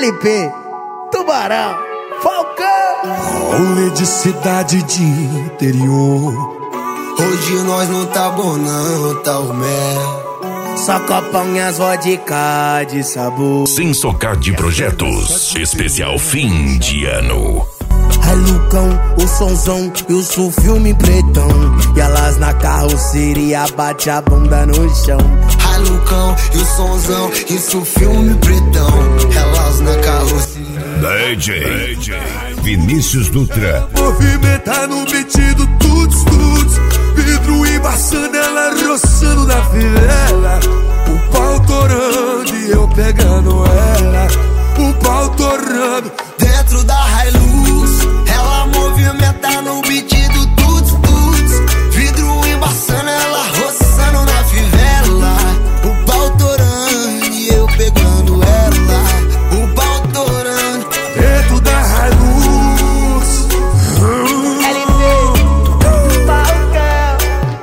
LP, Tubarão, Falcão. Rolê de cidade de interior. Hoje nós não tá bom não, tá o mel. Só copão e as vodka de sabor. Sem socar de projetos, especial fim de ano. Ai Lucão, o sonzão e o filme pretão. E elas na carroceria bate a bunda no chão. Ai Lucão e o sonzão e o filme pretão. Elas na carroceria. DJ Vinícius Dutra. Movimenta no beat do tuts tuts. Vidro embaçando, ela roçando na fivela. O pau torando e eu pegando ela. O pau torando dentro da Hilux. Ela movimenta no beat do tuts tuts. Vidro embaçando, ela roçando na fivela. O pau torando e eu pegando ela. O pau torando dentro da Hilux. LP, Falcão,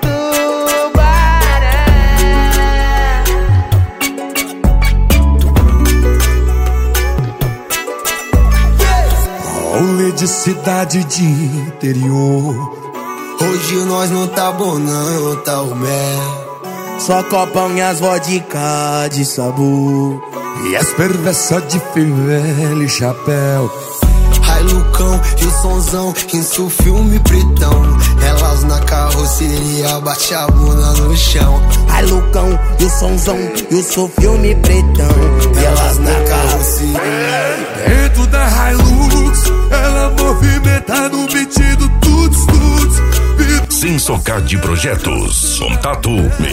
Tubarão. Rolê de cidade de interior. Hoje nós não tá bom não, tá o mel. Só copão e as vodka de sabor. E as perversas de fivela e chapéu. Ai Lucão e o sonzão, isso filme pretão. Elas na carroceria bate a bunda no chão. Ai Lucão e o sonzão e o filme pretão. E elas na carroceria. Dentro da Hilux, ela movimenta no beat do tuts tuts. Sem socar de projetos. Contato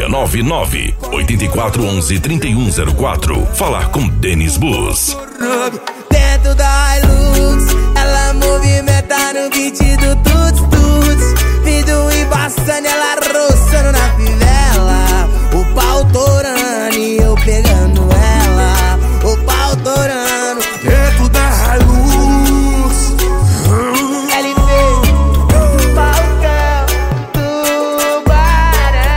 699-8411-3104. Falar com Denis Bus. Dentro da Hilux, ela movimenta no beat do tuts tuts. Vidro embaçando, ela roçando na fivela. O pau torando e eu pegando ela. O pau torando dentro da Hilux. LP, Falcão, Tubarão.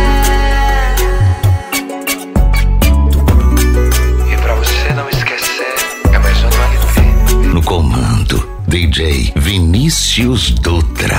E pra você não esquecer, é mais um LP. No comando, DJ Vinícius Dutra.